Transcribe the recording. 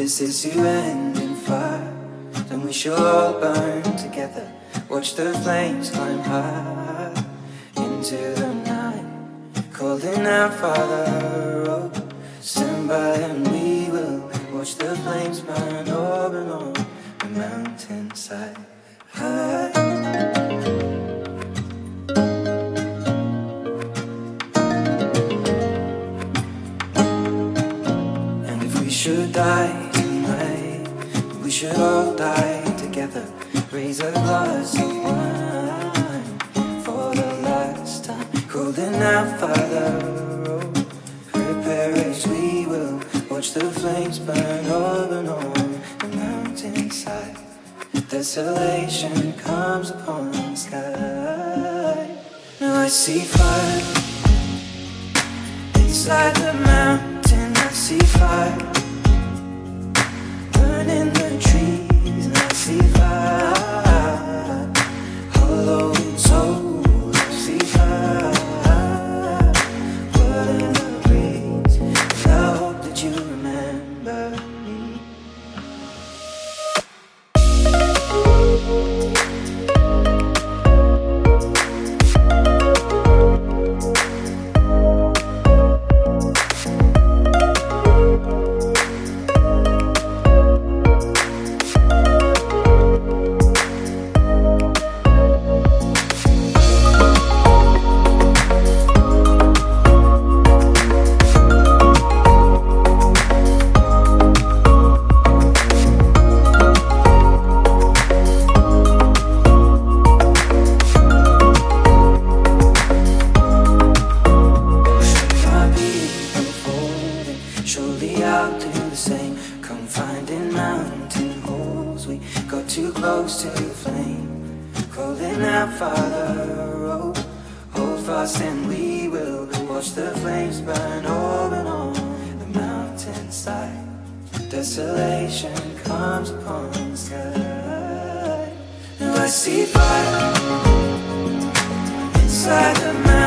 this is to end in fire, then we shall all burn together. Watch the flames climb high into the night, calling out, Father, oh, stand by and we will watch the flames burn over and on the mountainside. And if we should die tonight, we should all die together. Raise a glass of wine for the last time, calling out, Father, oh, prepare as we will watch the flames burn over and on the mountainside. Desolation comes upon the sky. Now I see fire inside the mountain. I see fire burning the trees, and I see fire hollow soul. I see fire burning the breeze, and I hope that you remember me. Surely I'll do the same. Come finding mountain holes. We got too close to the flame. Calling out, Father, oh, hold fast and we will watch the flames burn over and on the mountainside. Desolation comes upon the sky. Now I see fire inside the mountain.